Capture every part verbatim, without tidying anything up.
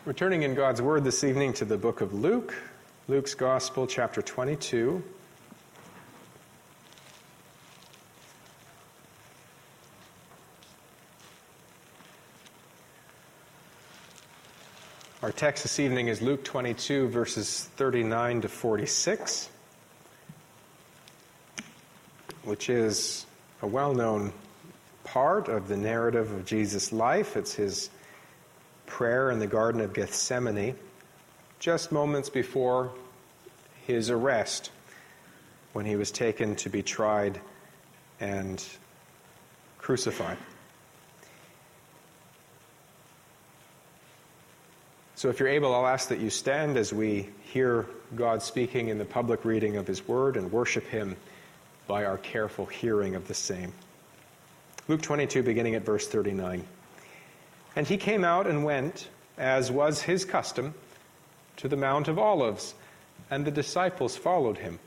We're turning in God's Word this evening to the book of Luke, Luke's Gospel, chapter twenty-two. Our text this evening is Luke twenty-two, verses thirty-nine to forty-six, which is a well-known part of the narrative of Jesus' life. It's his prayer in the Garden of Gethsemane, just moments before his arrest, when he was taken to be tried and crucified. So if you're able, I'll ask that you stand as we hear God speaking in the public reading of his word and worship him by our careful hearing of the same. Luke twenty-two, beginning at verse thirty-nine. And he came out and went, as was his custom, to the Mount of Olives, and the disciples followed him.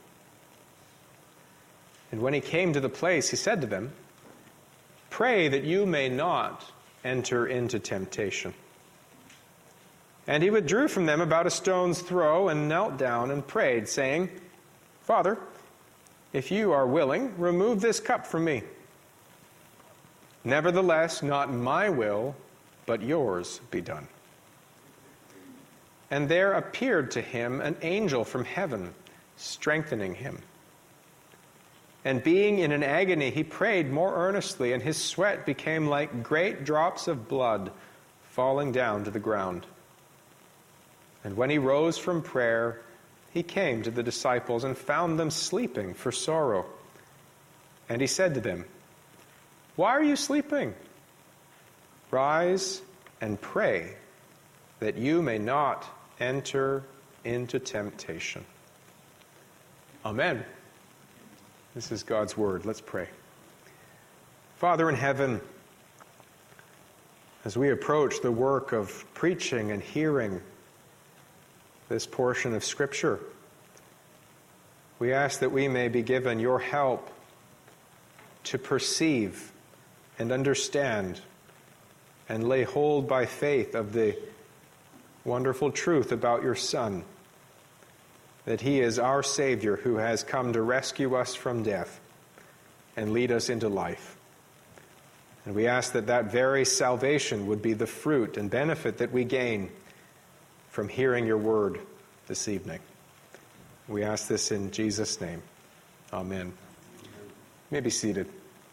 And when he came to the place, he said to them, "Pray that you may not enter into temptation." And he withdrew from them about a stone's throw and knelt down and prayed, saying, "Father, if you are willing, remove this cup from me. Nevertheless, not my will, but yours be done." And there appeared to him an angel from heaven, strengthening him. And being in an agony, he prayed more earnestly, and his sweat became like great drops of blood falling down to the ground. And when he rose from prayer, he came to the disciples and found them sleeping for sorrow. And he said to them, "Why are you sleeping? Rise and pray, that you may not enter into temptation." Amen. This is God's word. Let's pray. Father in heaven, as we approach the work of preaching and hearing this portion of Scripture, we ask that we may be given your help to perceive and understand and lay hold by faith of the wonderful truth about your Son, that he is our Savior who has come to rescue us from death and lead us into life. And we ask that that very salvation would be the fruit and benefit that we gain from hearing your word this evening. We ask this in Jesus' name. Amen. You may be seated.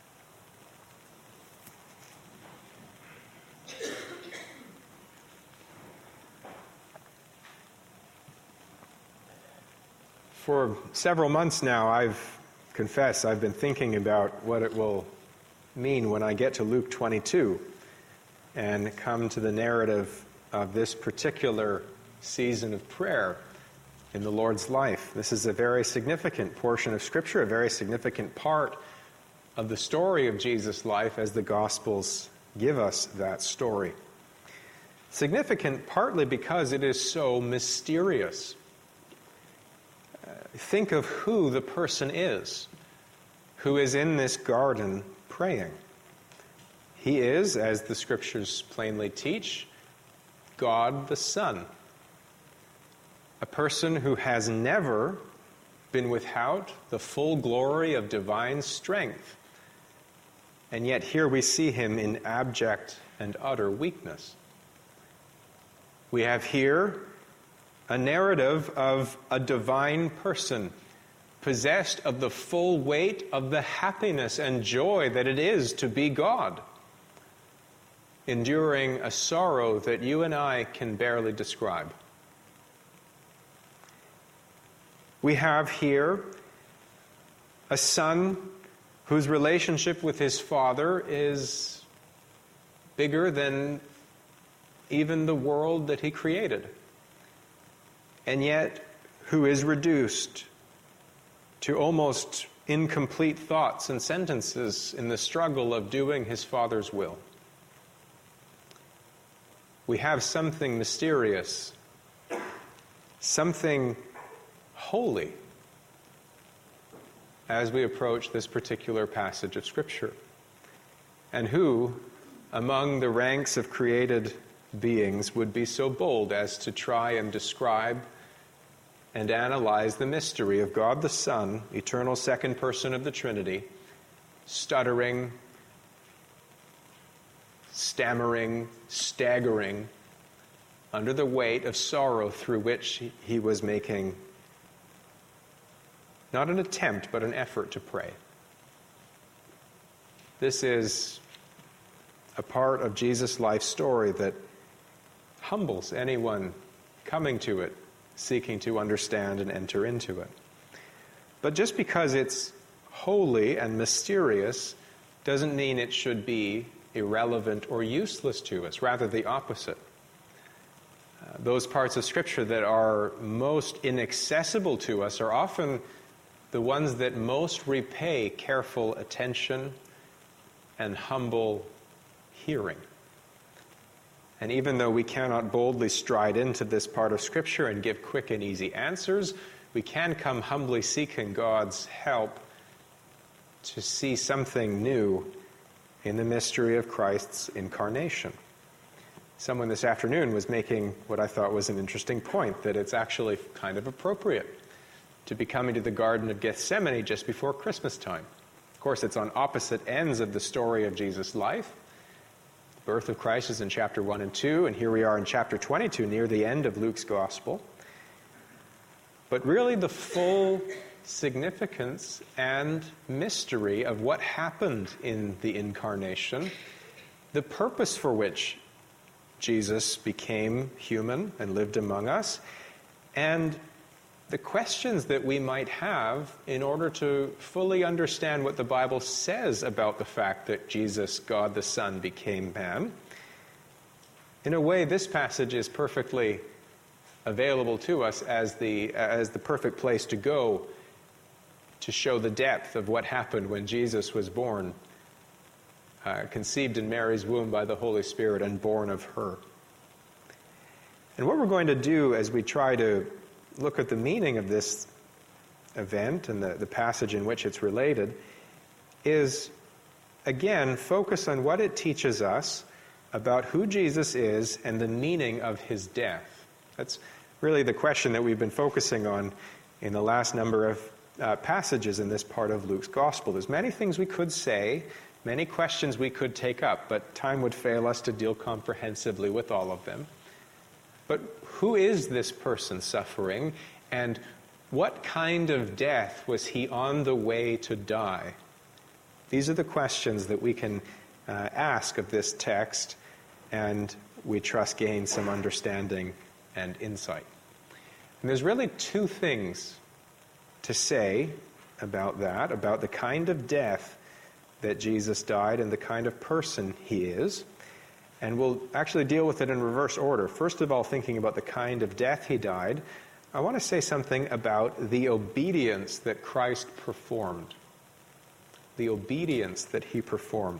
For several months now, I've confessed, I've been thinking about what it will mean when I get to Luke twenty-two and come to the narrative of this particular season of prayer in the Lord's life. This is a very significant portion of Scripture, a very significant part of the story of Jesus' life as the Gospels give us that story. Significant partly because it is so mysterious. Think of who the person is who is in this garden praying. He is, as the Scriptures plainly teach, God the Son. A person who has never been without the full glory of divine strength. And yet here we see him in abject and utter weakness. We have here a narrative of a divine person, possessed of the full weight of the happiness and joy that it is to be God, enduring a sorrow that you and I can barely describe. We have here a son whose relationship with his father is bigger than even the world that he created, and yet who is reduced to almost incomplete thoughts and sentences in the struggle of doing his Father's will. We have something mysterious, something holy, as we approach this particular passage of Scripture. And who, among the ranks of created beings would be so bold as to try and describe and analyze the mystery of God the Son, eternal second person of the Trinity, stuttering, stammering, staggering under the weight of sorrow through which he was making not an attempt, but an effort to pray. This is a part of Jesus' life story that humbles anyone coming to it, seeking to understand and enter into it. But just because it's holy and mysterious doesn't mean it should be irrelevant or useless to us. Rather, the opposite. Uh, those parts of Scripture that are most inaccessible to us are often the ones that most repay careful attention and humble hearing. And even though we cannot boldly stride into this part of Scripture and give quick and easy answers, we can come humbly seeking God's help to see something new in the mystery of Christ's incarnation. Someone this afternoon was making what I thought was an interesting point, that it's actually kind of appropriate to be coming to the Garden of Gethsemane just before Christmas time. Of course, it's on opposite ends of the story of Jesus' life. The birth of Christ is in chapter one and two, and here we are in chapter twenty-two, near the end of Luke's Gospel. But really the full significance and mystery of what happened in the incarnation, the purpose for which Jesus became human and lived among us, and the questions that we might have in order to fully understand what the Bible says about the fact that Jesus, God the Son, became man. In a way, this passage is perfectly available to us as the, as the perfect place to go to show the depth of what happened when Jesus was born, uh, conceived in Mary's womb by the Holy Spirit and born of her. And what we're going to do as we try to look at the meaning of this event and the, the passage in which it's related is, again, focus on what it teaches us about who Jesus is and the meaning of his death. That's really the question that we've been focusing on in the last number of uh, passages in this part of Luke's Gospel. There's many things we could say, many questions we could take up, but time would fail us to deal comprehensively with all of them. But who is this person suffering, and what kind of death was he on the way to die? These are the questions that we can uh, ask of this text, and we trust gain some understanding and insight. And there's really two things to say about that, about the kind of death that Jesus died and the kind of person he is. And we'll actually deal with it in reverse order. First of all, thinking about the kind of death he died, I want to say something about the obedience that Christ performed. The obedience that he performed.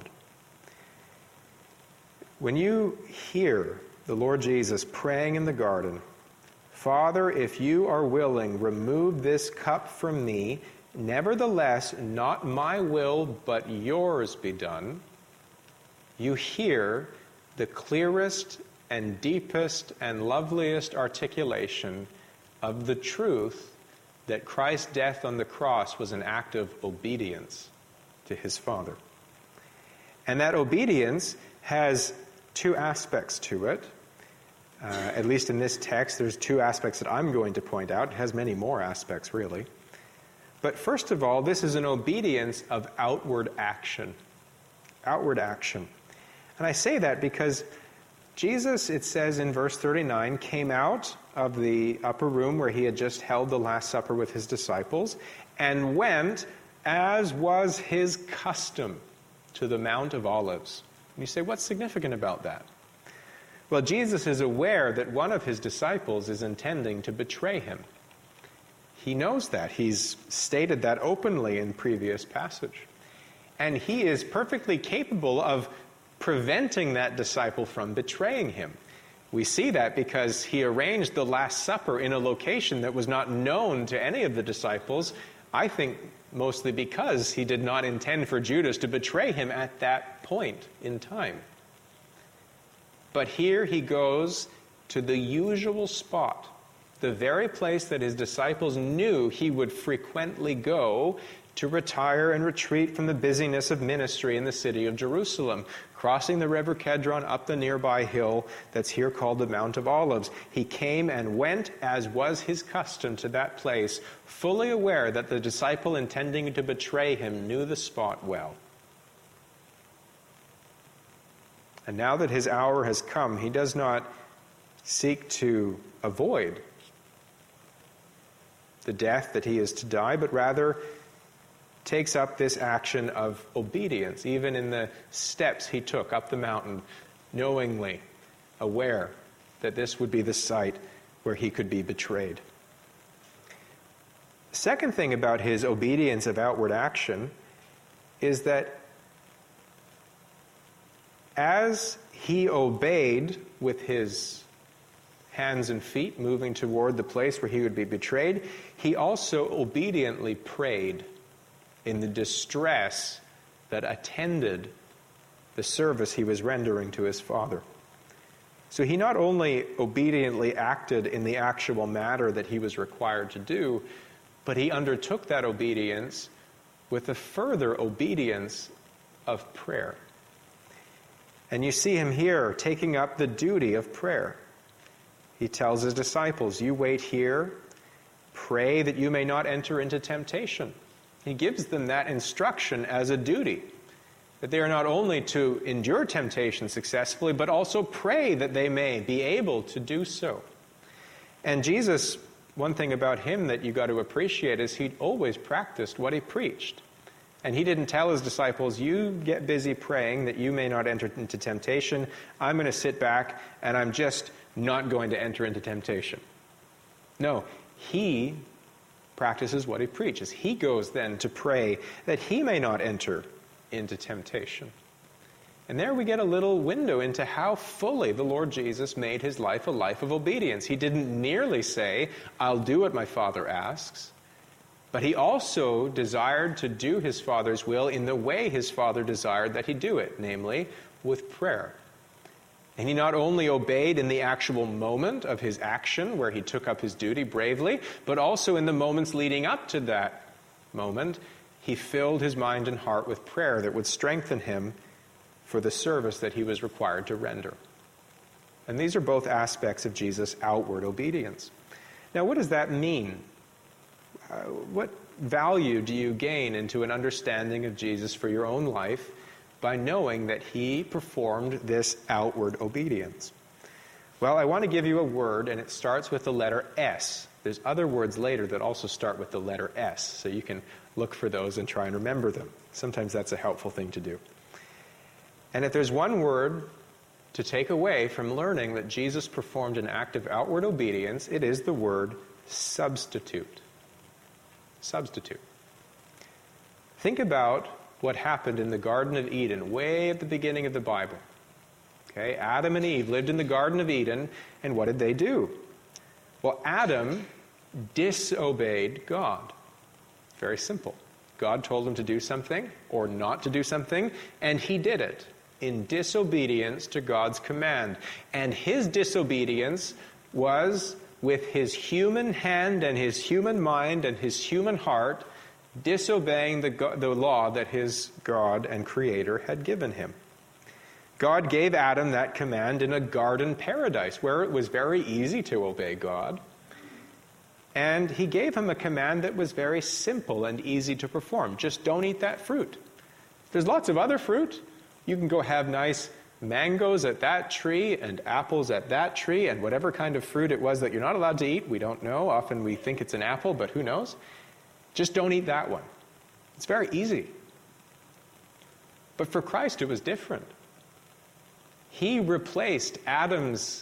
When you hear the Lord Jesus praying in the garden, "Father, if you are willing, remove this cup from me. Nevertheless, not my will, but yours be done," you hear the clearest and deepest and loveliest articulation of the truth that Christ's death on the cross was an act of obedience to his Father. And that obedience has two aspects to it. Uh, at least in this text, there's two aspects that I'm going to point out. It has many more aspects, really. But first of all, this is an obedience of outward action. Outward action. And I say that because Jesus, it says in verse thirty-nine, came out of the upper room where he had just held the Last Supper with his disciples and went, as was his custom, to the Mount of Olives. And you say, what's significant about that? Well, Jesus is aware that one of his disciples is intending to betray him. He knows that. He's stated that openly in previous passage. And he is perfectly capable of preventing that disciple from betraying him. We see that because he arranged the Last Supper in a location that was not known to any of the disciples, I think mostly because he did not intend for Judas to betray him at that point in time. But here he goes to the usual spot, the very place that his disciples knew he would frequently go to retire and retreat from the busyness of ministry in the city of Jerusalem, crossing the river Kedron up the nearby hill that's here called the Mount of Olives. He came and went, as was his custom, to that place, fully aware that the disciple intending to betray him knew the spot well. And now that his hour has come, he does not seek to avoid the death that he is to die, but rather takes up this action of obedience, even in the steps he took up the mountain, knowingly aware that this would be the site where he could be betrayed. The second thing about his obedience of outward action is that as he obeyed with his hands and feet, moving toward the place where he would be betrayed, he also obediently prayed in the distress that attended the service he was rendering to his Father. So he not only obediently acted in the actual matter that he was required to do, but he undertook that obedience with a further obedience of prayer. And you see him here taking up the duty of prayer. He tells his disciples, "You wait here, pray that you may not enter into temptation." He gives them that instruction as a duty, that they are not only to endure temptation successfully, but also pray that they may be able to do so. And Jesus, one thing about him that you got to appreciate is he always practiced what he preached. And he didn't tell his disciples, "You get busy praying that you may not enter into temptation. I'm going to sit back and I'm just not going to enter into temptation." No, he practices what he preaches. He goes then to pray that he may not enter into temptation. And there we get a little window into how fully the Lord Jesus made his life a life of obedience. He didn't merely say, "I'll do what my Father asks," but he also desired to do his Father's will in the way his Father desired that he do it, namely with prayer. And he not only obeyed in the actual moment of his action, where he took up his duty bravely, but also in the moments leading up to that moment, he filled his mind and heart with prayer that would strengthen him for the service that he was required to render. And these are both aspects of Jesus' outward obedience. Now, what does that mean? Uh, what value do you gain into an understanding of Jesus for your own life by knowing that he performed this outward obedience? Well, I want to give you a word, and it starts with the letter S. There's other words later that also start with the letter S, so you can look for those and try and remember them. Sometimes that's a helpful thing to do. And if there's one word to take away from learning that Jesus performed an act of outward obedience, it is the word substitute. Substitute. Think about what happened in the Garden of Eden, way at the beginning of the Bible. Okay, Adam and Eve lived in the Garden of Eden, and what did they do? Well, Adam disobeyed God. Very simple. God told him to do something or not to do something, and he did it in disobedience to God's command. And his disobedience was with his human hand and his human mind and his human heart disobeying the, the law that his God and Creator had given him. God gave Adam that command in a garden paradise where it was very easy to obey God. And he gave him a command that was very simple and easy to perform. Just don't eat that fruit. There's lots of other fruit. You can go have nice mangoes at that tree and apples at that tree and whatever kind of fruit it was that you're not allowed to eat. We don't know. Often we think it's an apple, but who knows? Just don't eat that one. It's very easy. But for Christ, it was different. He replaced Adam's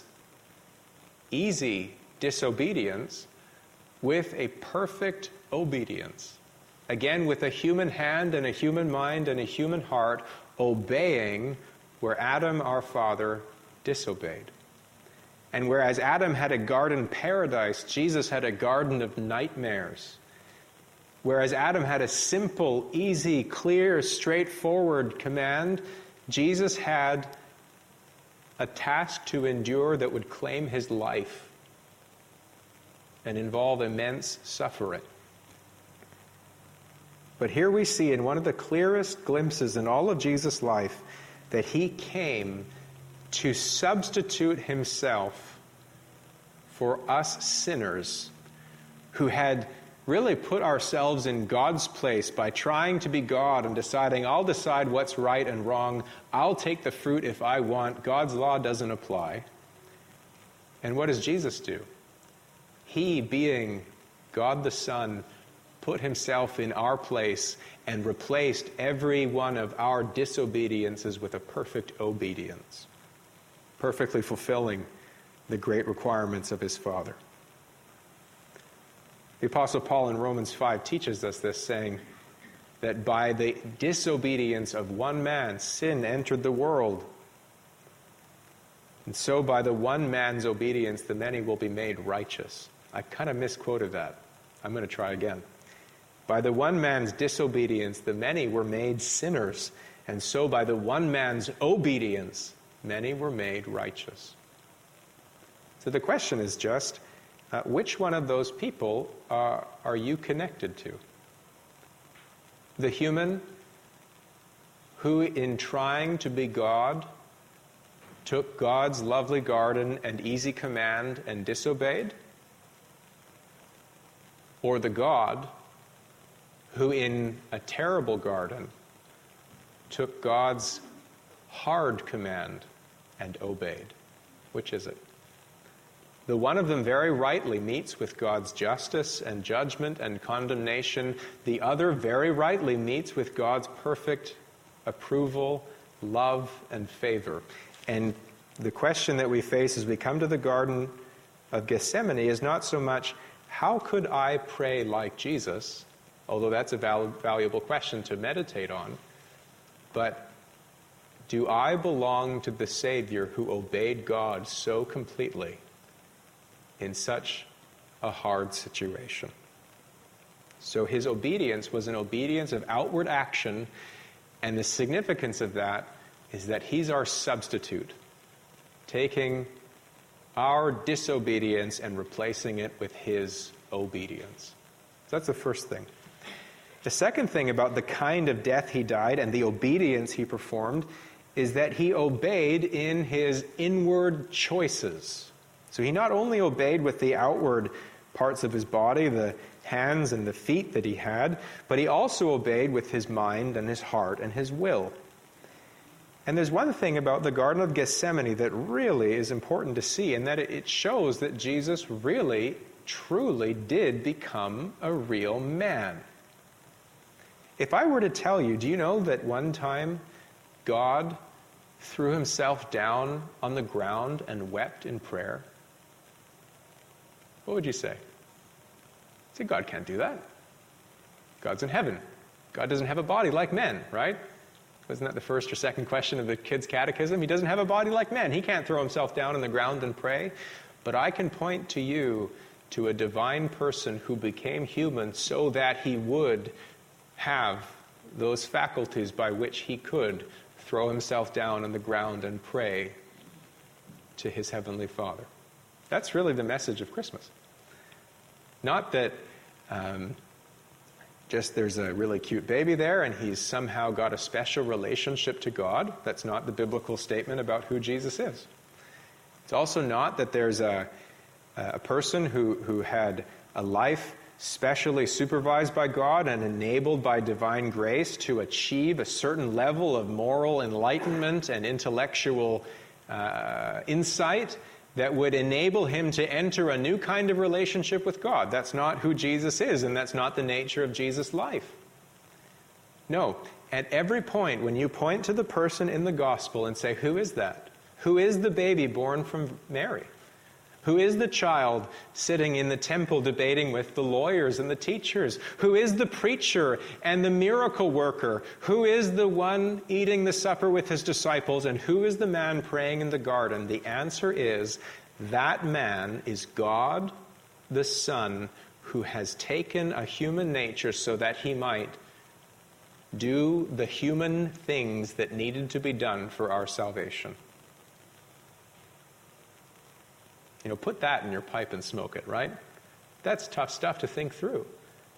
easy disobedience with a perfect obedience. Again, with a human hand and a human mind and a human heart, obeying where Adam, our father, disobeyed. And whereas Adam had a garden paradise, Jesus had a garden of nightmares. Whereas Adam had a simple, easy, clear, straightforward command, Jesus had a task to endure that would claim his life and involve immense suffering. But here we see in one of the clearest glimpses in all of Jesus' life that he came to substitute himself for us sinners who had really put ourselves in God's place by trying to be God and deciding, I'll decide what's right and wrong. I'll take the fruit if I want. God's law doesn't apply. And what does Jesus do? He, being God the Son, put himself in our place and replaced every one of our disobediences with a perfect obedience, perfectly fulfilling the great requirements of his Father. The Apostle Paul in Romans five teaches us this, saying that by the disobedience of one man, sin entered the world. And so by the one man's obedience, the many will be made righteous. I kind of misquoted that. I'm going to try again. By the one man's disobedience, the many were made sinners. And so by the one man's obedience, many were made righteous. So the question is just, Uh, which one of those people uh, are you connected to? The human who, in trying to be God, took God's lovely garden and easy command and disobeyed? Or the God who, in a terrible garden, took God's hard command and obeyed? Which is it? The one of them very rightly meets with God's justice and judgment and condemnation. The other very rightly meets with God's perfect approval, love, and favor. And the question that we face as we come to the Garden of Gethsemane is not so much, how could I pray like Jesus? Although that's a val- valuable question to meditate on. But do I belong to the Savior who obeyed God so completely in such a hard situation? So his obedience was an obedience of outward action, and the significance of that is that he's our substitute, taking our disobedience and replacing it with his obedience. So that's the first thing. The second thing about the kind of death he died and the obedience he performed is that he obeyed in his inward choices. So he not only obeyed with the outward parts of his body, the hands and the feet that he had, but he also obeyed with his mind and his heart and his will. And there's one thing about the Garden of Gethsemane that really is important to see, and that it shows that Jesus really, truly did become a real man. If I were to tell you, do you know that one time God threw himself down on the ground and wept in prayer? What would you say? Say, God can't do that. God's in heaven. God doesn't have a body like men, right? Wasn't that the first or second question of the kids' catechism? He doesn't have a body like men. He can't throw himself down on the ground and pray. But I can point to you to a divine person who became human so that he would have those faculties by which he could throw himself down on the ground and pray to his heavenly Father. That's really the message of Christmas. Not that um, just there's a really cute baby there and he's somehow got a special relationship to God. That's not the biblical statement about who Jesus is. It's also not that there's a, a person who, who had a life specially supervised by God and enabled by divine grace to achieve a certain level of moral enlightenment and intellectual uh, insight that would enable him to enter a new kind of relationship with God. That's not who Jesus is, and that's not the nature of Jesus' life. No, at every point, when you point to the person in the gospel and say, who is that? Who is the baby born from Mary? Who is the child sitting in the temple debating with the lawyers and the teachers? Who is the preacher and the miracle worker? Who is the one eating the supper with his disciples? And who is the man praying in the garden? The answer is, that man is God the Son, who has taken a human nature so that he might do the human things that needed to be done for our salvation. You know, put that in your pipe and smoke it, right? That's tough stuff to think through.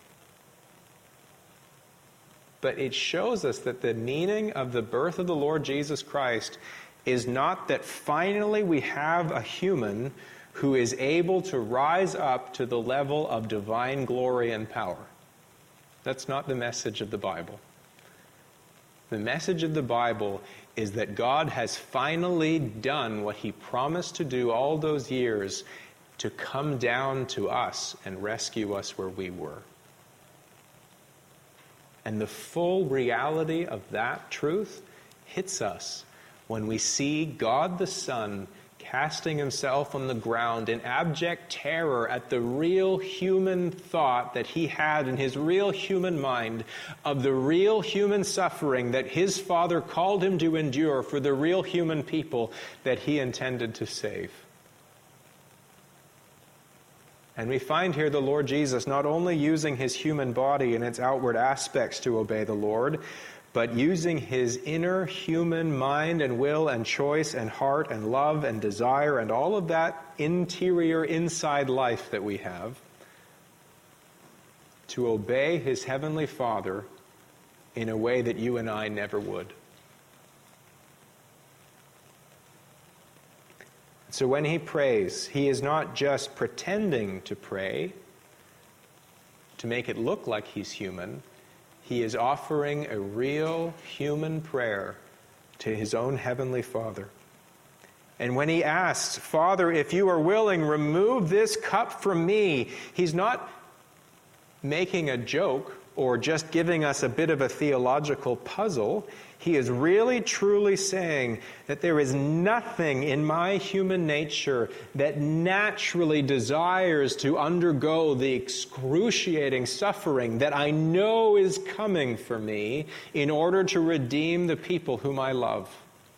But it shows us that the meaning of the birth of the Lord Jesus Christ is not that finally we have a human who is able to rise up to the level of divine glory and power. That's not the message of the Bible. The message of the Bible is that God has finally done what he promised to do all those years, to come down to us and rescue us where we were. And the full reality of that truth hits us when we see God the Son casting himself on the ground in abject terror at the real human thought that he had in his real human mind of the real human suffering that his Father called him to endure for the real human people that he intended to save. And we find here the Lord Jesus not only using his human body and its outward aspects to obey the Lord, but using his inner human mind and will and choice and heart and love and desire and all of that interior inside life that we have to obey his heavenly Father in a way that you and I never would. So when he prays, he is not just pretending to pray to make it look like he's human. He is offering a real human prayer to his own heavenly Father. And when he asks, Father, if you are willing, remove this cup from me, he's not making a joke or just giving us a bit of a theological puzzle. He is really, truly saying that there is nothing in my human nature that naturally desires to undergo the excruciating suffering that I know is coming for me in order to redeem the people whom I love.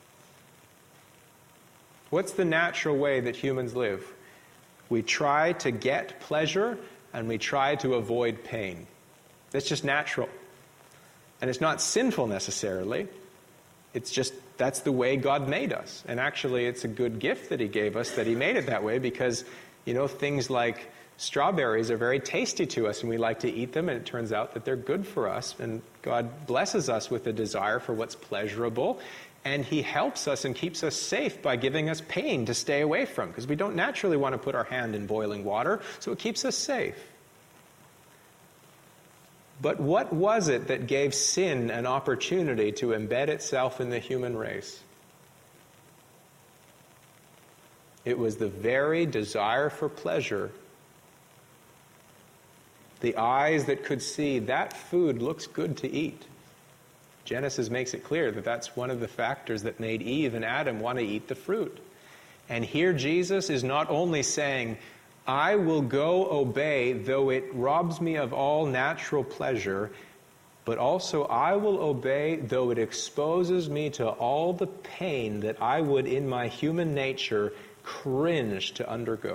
What's the natural way that humans live? We try to get pleasure and we try to avoid pain. That's just natural. And it's not sinful necessarily. It's just, that's the way God made us. And actually, it's a good gift that he gave us that he made it that way because, you know, things like strawberries are very tasty to us and we like to eat them, and it turns out that they're good for us. And God blesses us with a desire for what's pleasurable. And he helps us and keeps us safe by giving us pain to stay away from, because we don't naturally want to put our hand in boiling water, so it keeps us safe. But what was it that gave sin an opportunity to embed itself in the human race? It was the very desire for pleasure. The eyes that could see that food looks good to eat. Genesis makes it clear that that's one of the factors that made Eve and Adam want to eat the fruit. And here Jesus is not only saying, I will go obey, though it robs me of all natural pleasure, but also I will obey, though it exposes me to all the pain that I would in my human nature cringe to undergo.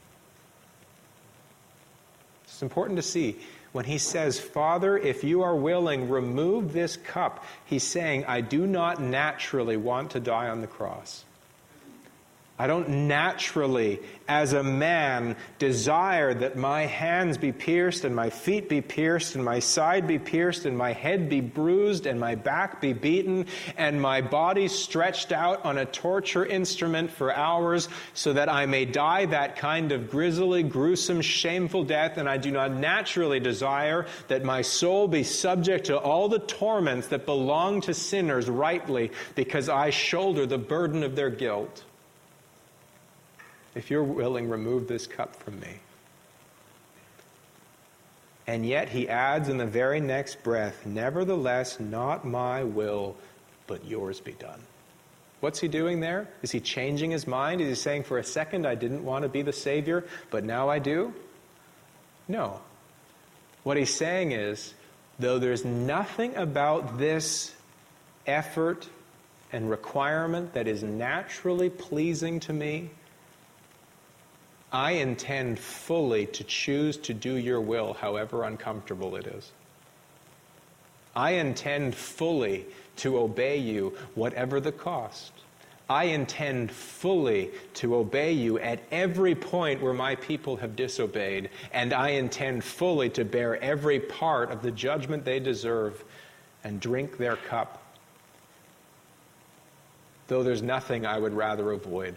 It's important to see. When he says, Father, if you are willing, remove this cup, he's saying, I do not naturally want to die on the cross. I don't naturally, as a man, desire that my hands be pierced and my feet be pierced and my side be pierced and my head be bruised and my back be beaten and my body stretched out on a torture instrument for hours so that I may die that kind of grisly, gruesome, shameful death. And I do not naturally desire that my soul be subject to all the torments that belong to sinners rightly because I shoulder the burden of their guilt. If you're willing, remove this cup from me. And yet he adds in the very next breath, nevertheless, not my will, but yours be done. What's he doing there? Is he changing his mind? Is he saying, for a second, I didn't want to be the Savior, but now I do? No. What he's saying is, though there's nothing about this effort and requirement that is naturally pleasing to me, I intend fully to choose to do your will, however uncomfortable it is. I intend fully to obey you, whatever the cost. I intend fully to obey you at every point where my people have disobeyed, and I intend fully to bear every part of the judgment they deserve and drink their cup, though there's nothing I would rather avoid.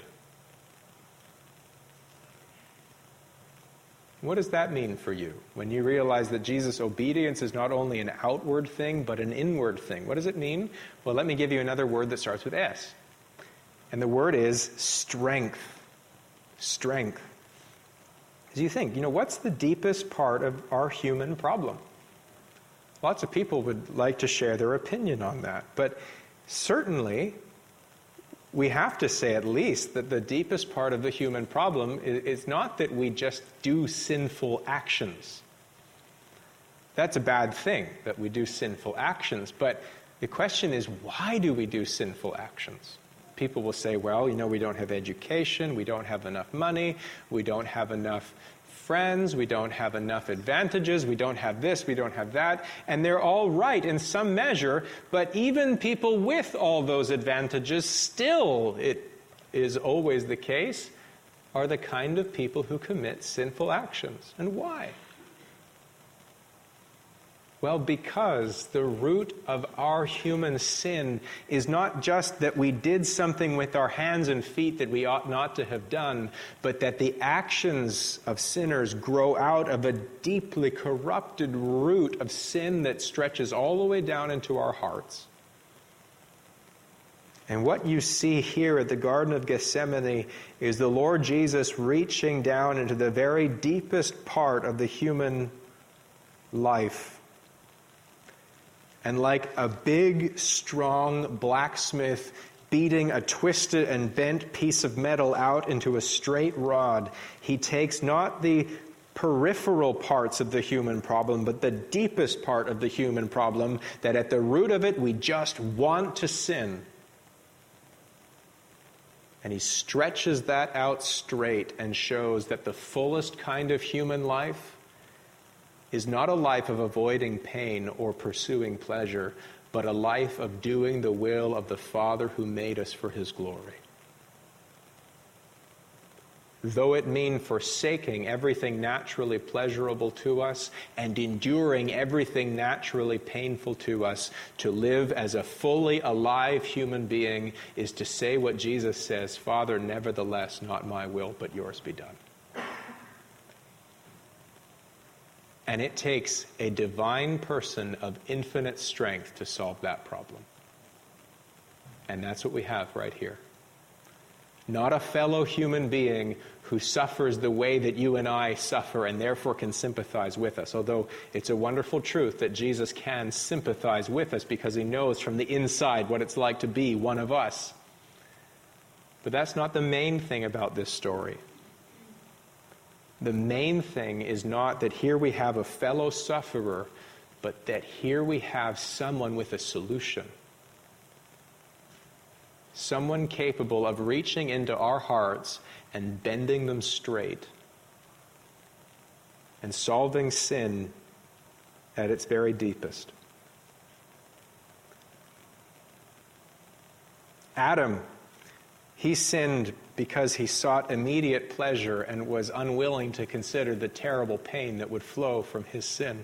What does that mean for you when you realize that Jesus' obedience is not only an outward thing, but an inward thing? What does it mean? Well, let me give you another word that starts with S. And the word is strength. Strength. As you think, you know, what's the deepest part of our human problem? Lots of people would like to share their opinion on that. But certainly, we have to say at least that the deepest part of the human problem is, is not that we just do sinful actions. That's a bad thing, that we do sinful actions. But the question is, why do we do sinful actions? People will say, well, you know, we don't have education, we don't have enough money, we don't have enough friends, we don't have enough advantages, we don't have this, we don't have that, and they're all right in some measure, but even people with all those advantages, still, it is always the case, are the kind of people who commit sinful actions. And why? Well, because the root of our human sin is not just that we did something with our hands and feet that we ought not to have done, but that the actions of sinners grow out of a deeply corrupted root of sin that stretches all the way down into our hearts. And what you see here at the Garden of Gethsemane is the Lord Jesus reaching down into the very deepest part of the human life. And like a big, strong blacksmith beating a twisted and bent piece of metal out into a straight rod, he takes not the peripheral parts of the human problem, but the deepest part of the human problem, that at the root of it we just want to sin. And he stretches that out straight and shows that the fullest kind of human life is not a life of avoiding pain or pursuing pleasure, but a life of doing the will of the Father who made us for his glory. Though it mean forsaking everything naturally pleasurable to us and enduring everything naturally painful to us, to live as a fully alive human being is to say what Jesus says, Father, nevertheless, not my will, but yours be done. And it takes a divine person of infinite strength to solve that problem. And that's what we have right here. Not a fellow human being who suffers the way that you and I suffer and therefore can sympathize with us. Although it's a wonderful truth that Jesus can sympathize with us because he knows from the inside what it's like to be one of us. But that's not the main thing about this story. The main thing is not that here we have a fellow sufferer, but that here we have someone with a solution. Someone capable of reaching into our hearts and bending them straight and solving sin at its very deepest. Adam, he sinned because he sought immediate pleasure and was unwilling to consider the terrible pain that would flow from his sin.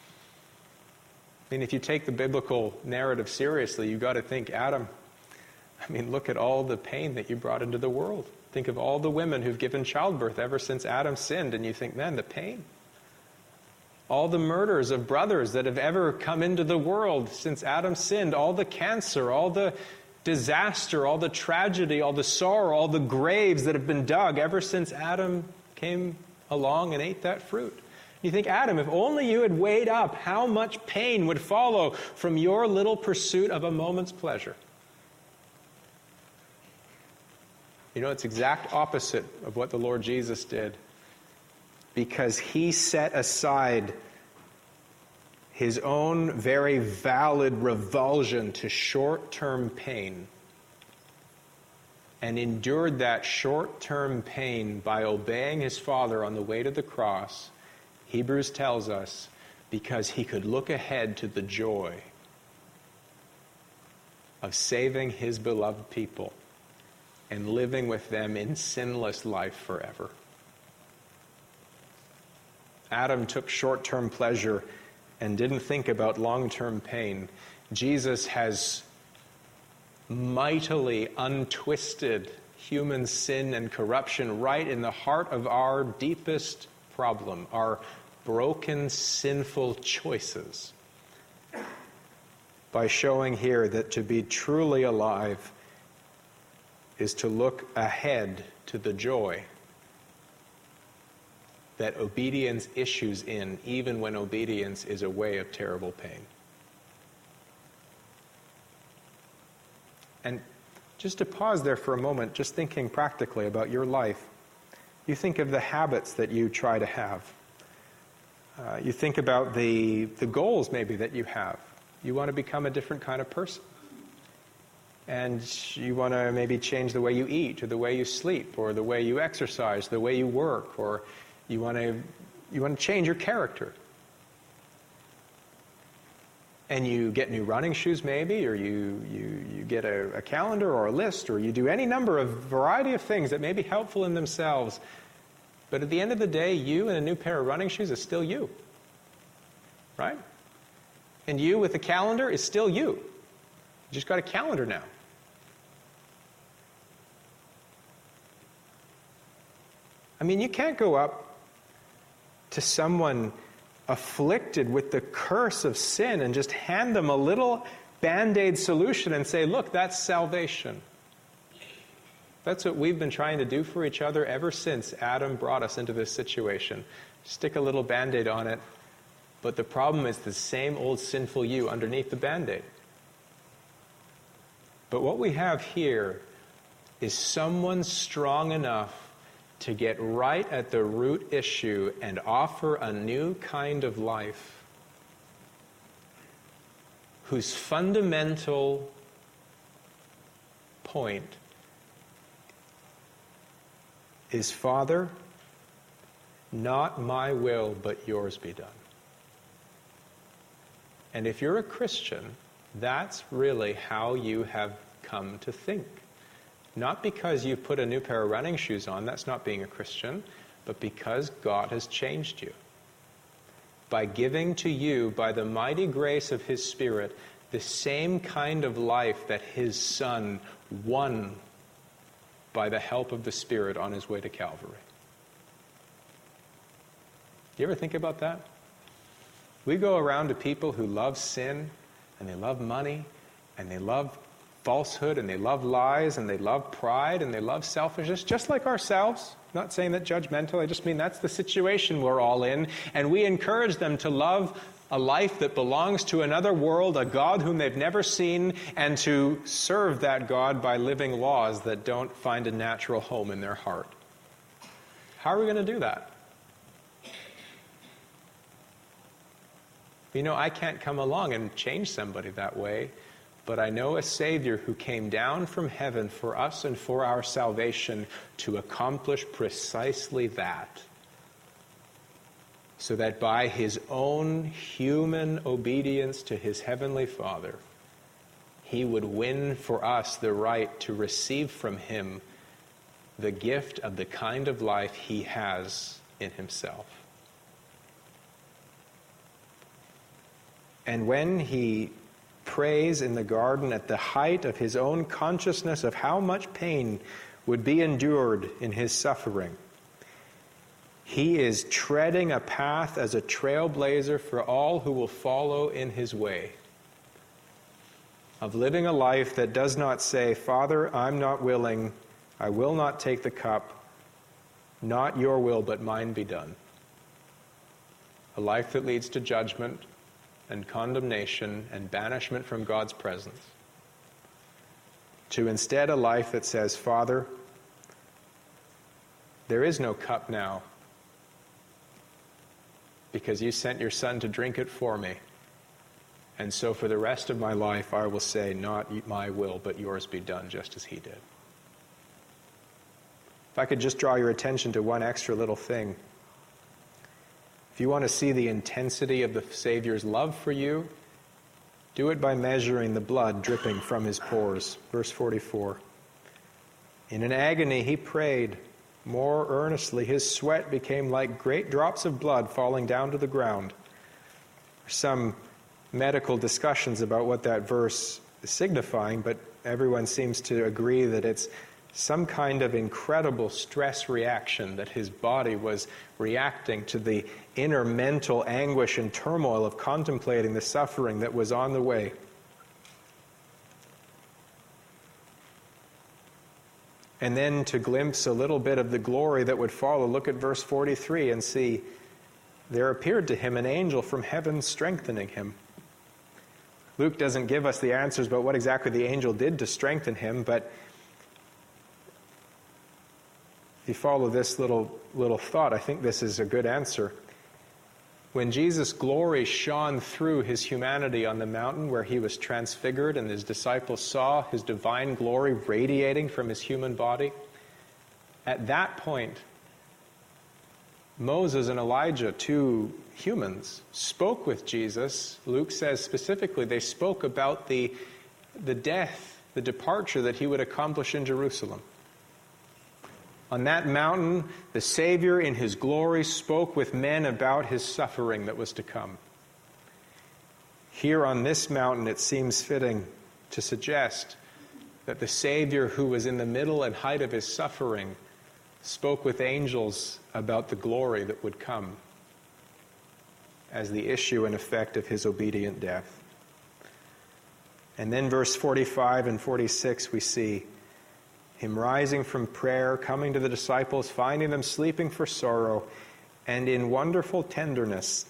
I mean, if you take the biblical narrative seriously, you've got to think, Adam, I mean, look at all the pain that you brought into the world. Think of all the women who've given childbirth ever since Adam sinned, and you think, man, the pain. All the murders of brothers that have ever come into the world since Adam sinned, all the cancer, all the disaster, all the tragedy, all the sorrow, all the graves that have been dug ever since Adam came along and ate that fruit. You think, Adam, if only you had weighed up how much pain would follow from your little pursuit of a moment's pleasure. You know, it's exact opposite of what the Lord Jesus did, because he set aside his own very valid revulsion to short-term pain and endured that short-term pain by obeying his Father on the way to the cross, Hebrews tells us, because he could look ahead to the joy of saving his beloved people and living with them in sinless life forever. Adam took short-term pleasure and didn't think about long-term pain. Jesus has mightily untwisted human sin and corruption right in the heart of our deepest problem, our broken, sinful choices, by showing here that to be truly alive is to look ahead to the joy that obedience issues in, even when obedience is a way of terrible pain. And just to pause there for a moment, just thinking practically about your life, you think of the habits that you try to have. Uh, you think about the, the goals maybe that you have. You want to become a different kind of person. And you want to maybe change the way you eat, or the way you sleep, or the way you exercise, the way you work, or you want to you want to change your character. And you get new running shoes maybe, or you, you, you get a, a calendar or a list, or you do any number of variety of things that may be helpful in themselves. But at the end of the day, you and a new pair of running shoes is still you. Right? And you with a calendar is still you. You just got a calendar now. I mean, you can't go up to someone afflicted with the curse of sin and just hand them a little Band-Aid solution and say, look, that's salvation. That's what we've been trying to do for each other ever since Adam brought us into this situation. Stick a little Band-Aid on it, but the problem is the same old sinful you underneath the Band-Aid. But what we have here is someone strong enough to get right at the root issue and offer a new kind of life whose fundamental point is, Father, not my will, but yours be done. And if you're a Christian, that's really how you have come to think. Not because you put a new pair of running shoes on, that's not being a Christian, but because God has changed you. By giving to you, by the mighty grace of His Spirit, the same kind of life that His Son won by the help of the Spirit on His way to Calvary. You ever think about that? We go around to people who love sin, and they love money, and they love falsehood, and they love lies, and they love pride, and they love selfishness, just like ourselves. I'm not saying that judgmental, I just mean that's the situation we're all in. And we encourage them to love a life that belongs to another world, a God whom they've never seen, and to serve that God by living laws that don't find a natural home in their heart. How are we going to do that? You know, I can't come along and change somebody that way. But I know a Savior who came down from heaven for us and for our salvation to accomplish precisely that. So that by His own human obedience to His Heavenly Father, He would win for us the right to receive from Him the gift of the kind of life He has in Himself. And when He prays in the garden at the height of His own consciousness of how much pain would be endured in His suffering, He is treading a path as a trailblazer for all who will follow in His way, of living a life that does not say, Father, I'm not willing, I will not take the cup, not your will but mine be done. A life that leads to judgment and condemnation and banishment from God's presence, to instead a life that says, Father, there is no cup now because you sent your Son to drink it for me. And so for the rest of my life I will say, not my will, but yours be done, just as He did. If I could just draw your attention to one extra little thing. If you want to see the intensity of the Savior's love for you, do it by measuring the blood dripping from His pores. Verse forty-four. In an agony he prayed more earnestly. His sweat became like great drops of blood falling down to the ground. There's some medical discussions about what that verse is signifying, but everyone seems to agree that it's some kind of incredible stress reaction, that his body was reacting to the inner mental anguish and turmoil of contemplating the suffering that was on the way. And then to glimpse a little bit of the glory that would follow, look at verse forty-three and see, there appeared to him an angel from heaven strengthening him. Luke doesn't give us the answers about what exactly the angel did to strengthen him, but if you follow this little, little thought, I think this is a good answer. When Jesus' glory shone through his humanity on the mountain where he was transfigured and his disciples saw his divine glory radiating from his human body, at that point, Moses and Elijah, two humans, spoke with Jesus. Luke says specifically they spoke about the, the death, the departure that he would accomplish in Jerusalem. On that mountain, the Savior in his glory spoke with men about his suffering that was to come. Here on this mountain, it seems fitting to suggest that the Savior who was in the middle and height of his suffering spoke with angels about the glory that would come as the issue and effect of his obedient death. And then verse forty-five and forty-six we see him rising from prayer, coming to the disciples, finding them sleeping for sorrow, and in wonderful tenderness,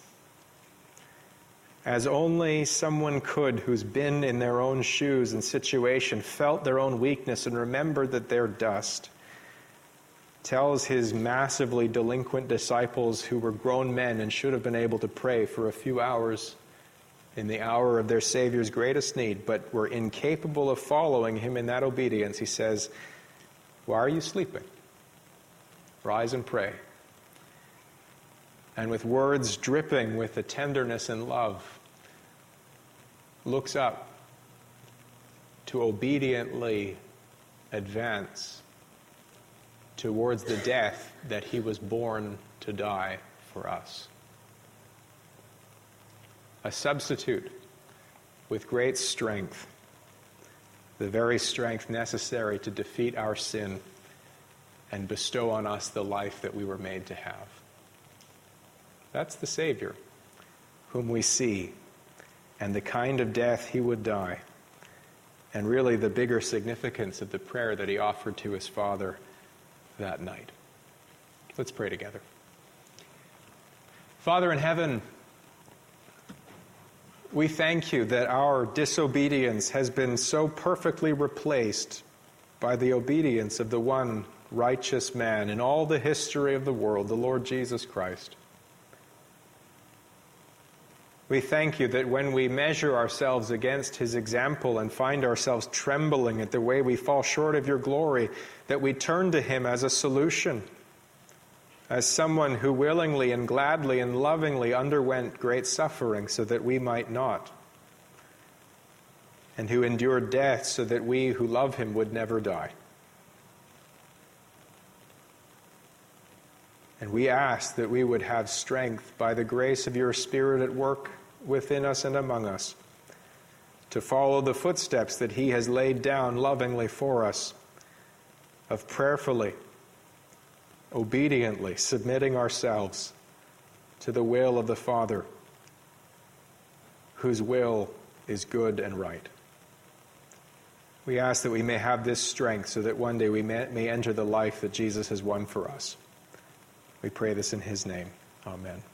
as only someone could who's been in their own shoes and situation, felt their own weakness and remembered that they're dust, tells his massively delinquent disciples who were grown men and should have been able to pray for a few hours in the hour of their Savior's greatest need, but were incapable of following him in that obedience. He says, why are you sleeping? Rise and pray. And with words dripping with the tenderness and love, looks up to obediently advance towards the death that he was born to die for us. A substitute with great strength, the very strength necessary to defeat our sin and bestow on us the life that we were made to have. That's the Savior whom we see, and the kind of death he would die, and really the bigger significance of the prayer that he offered to his Father that night. Let's pray together. Father in heaven, we thank you that our disobedience has been so perfectly replaced by the obedience of the one righteous man in all the history of the world, the Lord Jesus Christ. We thank you that when we measure ourselves against his example and find ourselves trembling at the way we fall short of your glory, that we turn to him as a solution, as someone who willingly and gladly and lovingly underwent great suffering so that we might not, and who endured death so that we who love him would never die. And we ask that we would have strength by the grace of your Spirit at work within us and among us to follow the footsteps that he has laid down lovingly for us, of prayerfully, obediently submitting ourselves to the will of the Father, whose will is good and right. We ask that we may have this strength so that one day we may, may enter the life that Jesus has won for us. We pray this in his name. Amen.